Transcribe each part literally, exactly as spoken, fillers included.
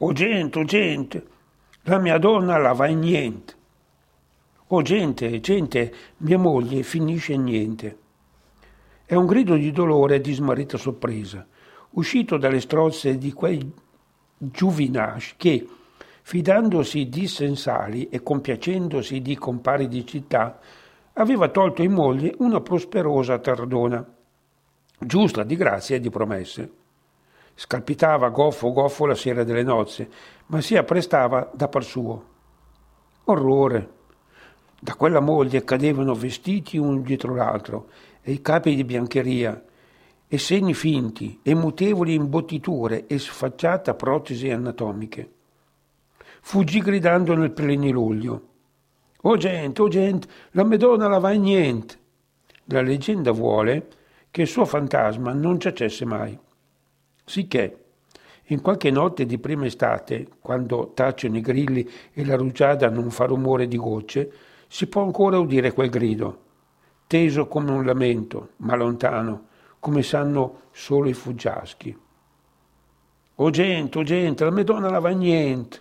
«Oh gente, oh gente, la mia donna la va in niente!» «Oh gente, gente, mia moglie finisce in niente!» È un grido di dolore e di smarrita sorpresa, uscito dalle strozze di quei giuvinage che, fidandosi di sensali e compiacendosi di compari di città, aveva tolto in moglie una prosperosa tardona, giusta di grazia e di promesse. Scalpitava goffo goffo la sera delle nozze, ma si apprestava da par suo. Orrore! Da quella moglie cadevano vestiti un dietro l'altro, e i capi di biancheria, e segni finti, e mutevoli imbottiture, e sfacciata protesi anatomiche. Fuggì gridando nel pleniluglio: «Oh gente, oh gente, la Madonna la va in niente!» La leggenda vuole che il suo fantasma non giacesse mai. Sicché, in qualche notte di prima estate, quando tacciono i grilli e la rugiada non fa rumore di gocce, si può ancora udire quel grido, teso come un lamento, ma lontano, come sanno solo i fuggiaschi. «Oh gente, oh gente, la Madonna la va in niente!»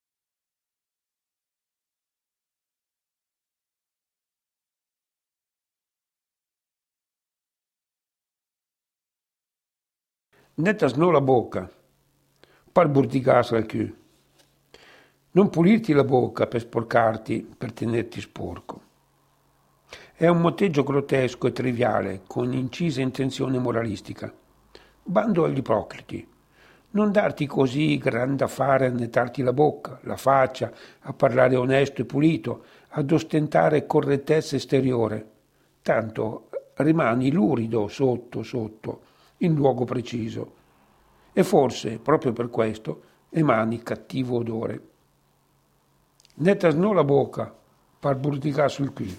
Netta sno la bocca, par burtigas al cul. Non pulirti la bocca per sporcarti, per tenerti sporco. È un motteggio grottesco e triviale, con incisa intenzione moralistica. Bando agli ipocriti. Non darti così gran da fare a nettarti la bocca, la faccia, a parlare onesto e pulito, ad ostentare correttezza esteriore. Tanto rimani lurido sotto, sotto, in luogo preciso. E forse, proprio per questo, emani cattivo odore. Netta sno la bocca, par burticar sul cul.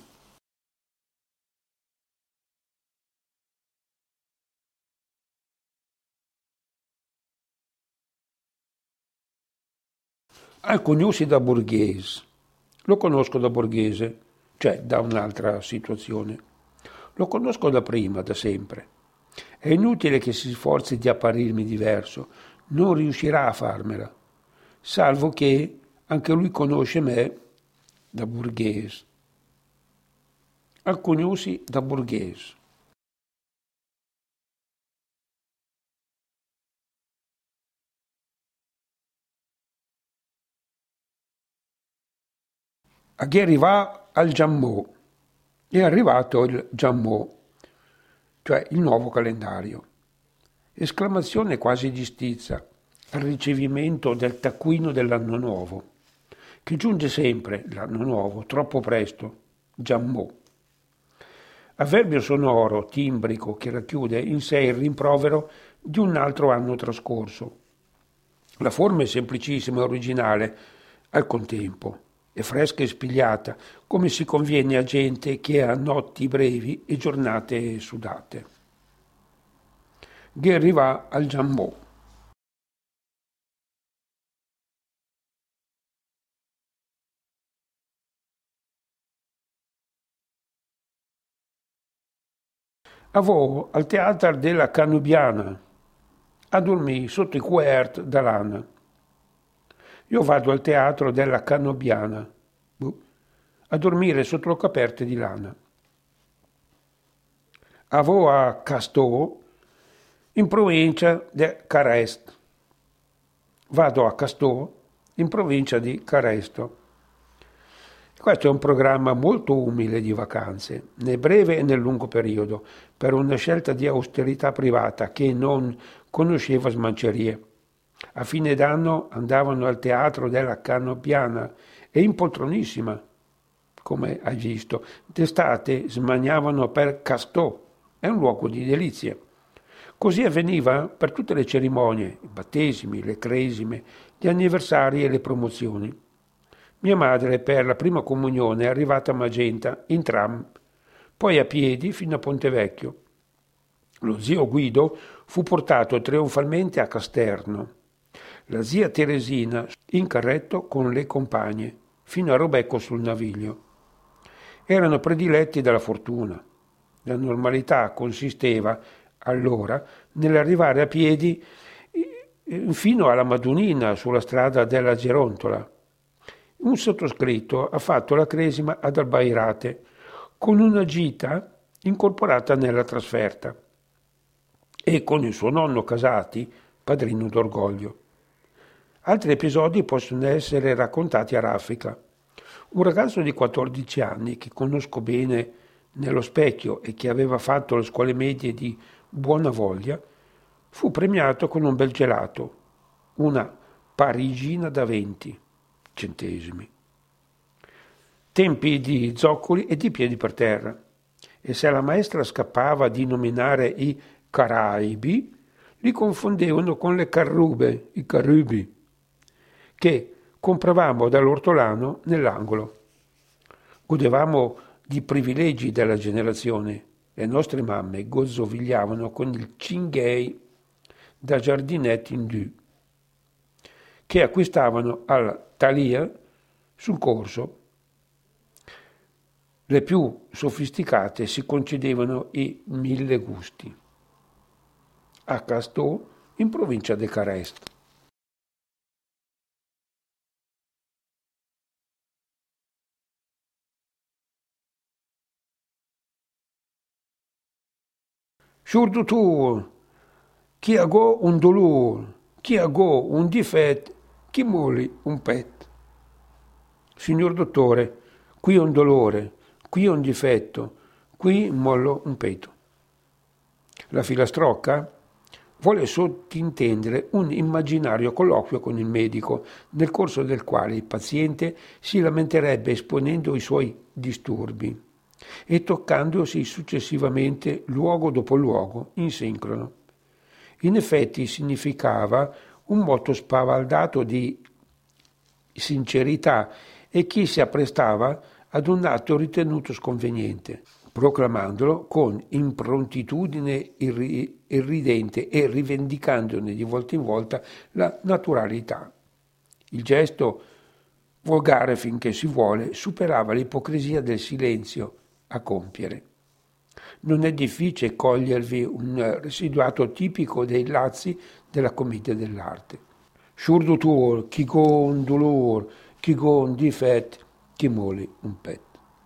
Al Cognosci da borghese. Lo conosco da borghese, cioè da un'altra situazione. Lo conosco da prima, da sempre. È inutile che si sforzi di apparirmi diverso, non riuscirà a farmela, salvo che anche lui conosce me da borghese. Al Cognosci da borghese. A chi arriva al Giammò. È arrivato il Giammò, cioè il nuovo calendario. Esclamazione quasi di stizza al ricevimento del taccuino dell'anno nuovo, che giunge sempre, l'anno nuovo, troppo presto, Giammò. Avverbio sonoro, timbrico, che racchiude in sé il rimprovero di un altro anno trascorso. La forma è semplicissima e originale al contempo, è fresca e spigliata, come si conviene a gente che ha notti brevi e giornate sudate. Che arriva al Giammò. Avo al teatro della Canubiana, a dormire sotto i quert da lana. Io vado al teatro della Canubiana, a dormire sotto le coperte di lana. Avo a Castò, in provincia di Carest. Vado a Castò, in provincia di Caresto. Questo è un programma molto umile di vacanze, nel breve e nel lungo periodo, per una scelta di austerità privata che non conosceva smancerie. A fine d'anno andavano al teatro della Canobiana e impoltronissima, come hai visto, d'estate smaniavano per Castò, è un luogo di delizie. Così avveniva per tutte le cerimonie, i battesimi, le cresime, gli anniversari e le promozioni. Mia madre per la prima comunione è arrivata a Magenta in tram, poi a piedi fino a Pontevecchio. Lo zio Guido fu portato trionfalmente a Casterno, la zia Teresina in carretto con le compagne, fino a Robecco sul Naviglio. Erano prediletti dalla fortuna. La normalità consisteva, allora, nell'arrivare a piedi fino alla Madonnina sulla strada della Gerontola. Un sottoscritto ha fatto la cresima ad Albairate con una gita incorporata nella trasferta e con il suo nonno Casati, padrino d'orgoglio. Altri episodi possono essere raccontati a raffica. Un ragazzo di quattordici anni che conosco bene nello specchio e che aveva fatto le scuole medie di buona voglia fu premiato con un bel gelato, una parigina da venti centesimi. Tempi di zoccoli e di piedi per terra. E se la maestra scappava di nominare i Caraibi, li confondevano con le carrube, i carrubi, che compravamo dall'ortolano nell'angolo. Godevamo di privilegi della generazione. Le nostre mamme gozzovigliavano con il cinghei da giardinette in due, che acquistavano al Thalia sul corso. Le più sofisticate si concedevano i mille gusti. A Castò, in provincia de Carest. Surtout, chi ha go un dolore, chi ha go un difetto, chi moli un pet. Signor dottore, qui ho un dolore, qui ho un difetto, qui mollo un peto. La filastrocca vuole sottintendere un immaginario colloquio con il medico, nel corso del quale il paziente si lamenterebbe esponendo i suoi disturbi e toccandosi successivamente luogo dopo luogo in sincrono. In effetti significava un motto spavaldato di sincerità e chi si apprestava ad un atto ritenuto sconveniente, proclamandolo con improntitudine irri- irridente e rivendicandone di volta in volta la naturalità. Il gesto, volgare finché si vuole, superava l'ipocrisia del silenzio a compiere. Non è difficile cogliervi un residuato tipico dei lazzi della commedia dell'arte. Surdutur, chi con dolor, chi con difet, chi moli un pet.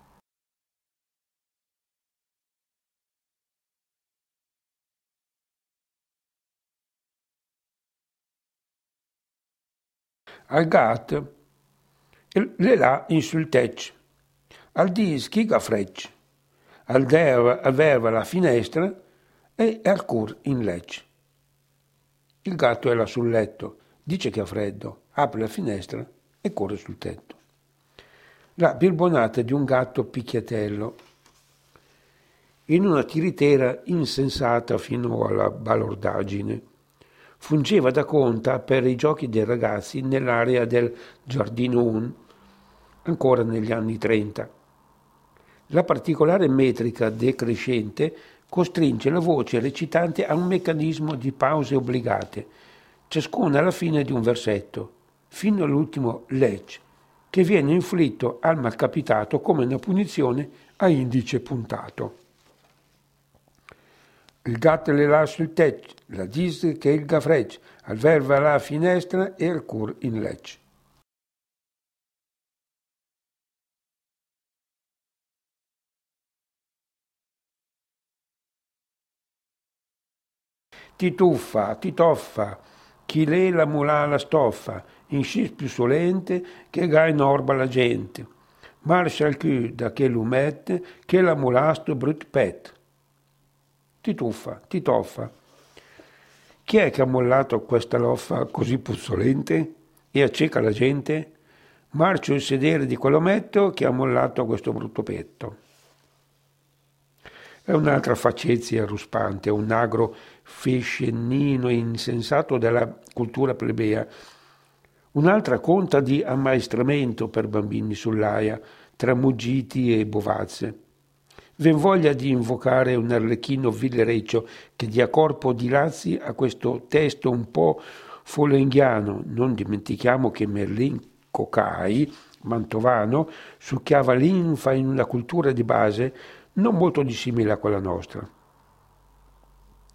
Al gat, le là insultec, al dis chi gaffrecc, al der aveva la finestra e al cur in lec. Il gatto è là sul letto, dice che ha freddo, apre la finestra e corre sul tetto. La birbonata di un gatto picchiatello, in una tiritera insensata fino alla balordaggine. Fungeva da conta per i giochi dei ragazzi nell'area del Giardino, ancora negli anni trenta. La particolare metrica decrescente costringe la voce recitante a un meccanismo di pause obbligate, ciascuna alla fine di un versetto, fino all'ultimo lec, che viene inflitto al malcapitato come una punizione a indice puntato. Il gatto le là sul tetto, la dis che il gaffrecc, al verva alla finestra e al cur in lec. Ti tuffa, ti toffa, chi lei la mulà la stoffa, in scis più solente che ga in orba la gente. Marcia al cù da che l'umette, che la mulà sto brut pet. Ti tuffa, ti toffa. Chi è che ha mollato questa loffa così puzzolente e acceca la gente? Marcio il sedere di quell'ometto che ha mollato questo brutto petto. È un'altra faccezia ruspante, un agro fescennino insensato della cultura plebea. Un'altra conta di ammaestramento per bambini sull'aia, tra muggiti e bovazze. Ven voglia di invocare un arlecchino villereccio che dia corpo di lazzi a questo testo un po' folenghiano. Non dimentichiamo che Merlin Cocai, mantovano, succhiava linfa in una cultura di base non molto dissimile a quella nostra.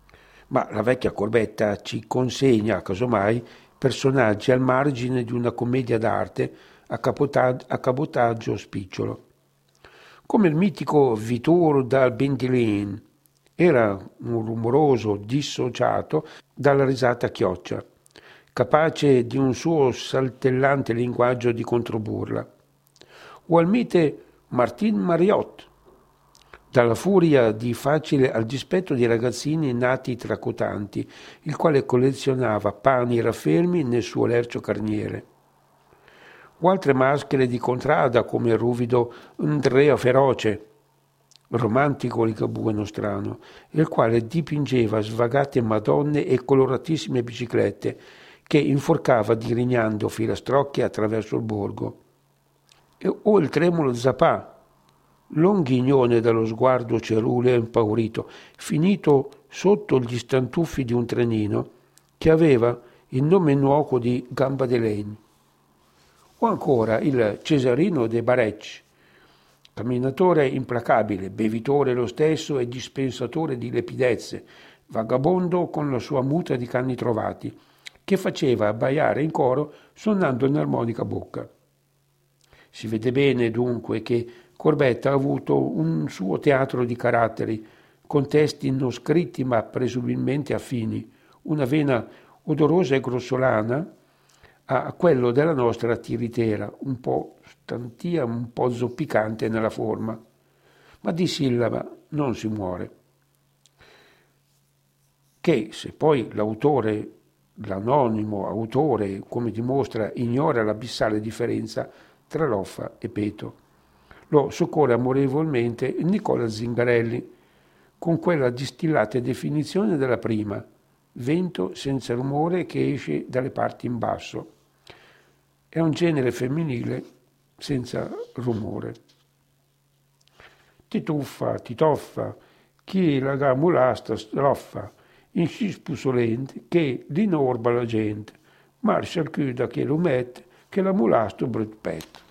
Ma la vecchia Corbetta ci consegna, casomai, personaggi al margine di una commedia d'arte a, capota- a cabotaggio spicciolo. Come il mitico Vitor dal Bendilin, era un rumoroso dissociato dalla risata chioccia, capace di un suo saltellante linguaggio di controburla. O al mite Martin Mariot, dalla furia di facile al dispetto di ragazzini nati tracotanti, il quale collezionava pani raffermi nel suo lercio carniere. O altre maschere di contrada come il ruvido Andrea Feroce, romantico ligabue nostrano, il quale dipingeva svagate madonne e coloratissime biciclette che inforcava dirignando filastrocche attraverso il borgo. E, o il tremulo Zapà, longhignone dallo sguardo ceruleo e impaurito, finito sotto gli stantuffi di un trenino che aveva il nome nuovo di Gamba de Legno. O ancora il Cesarino de Barecci, camminatore implacabile, bevitore lo stesso e dispensatore di lepidezze, vagabondo con la sua muta di cani trovati, che faceva abbaiare in coro suonando un'armonica bocca. Si vede bene dunque che Corbetta ha avuto un suo teatro di caratteri, con testi non scritti ma presumibilmente affini, una vena odorosa e grossolana a quello della nostra tiritera, un po' stantia, un po' zoppicante nella forma, ma di sillaba non si muore. Che se poi l'autore, l'anonimo autore, come dimostra, ignora l'abissale differenza tra Loffa e Peto, lo soccorre amorevolmente Nicola Zingarelli, con quella distillata definizione della prima, vento senza rumore che esce dalle parti in basso. È un genere femminile senza rumore. Tituffa, titoffa, chi la gamulasta stroffa, in spusolente che l'inorba la gente, marcia al chiuda che lo mette, che la mulasto brut pet.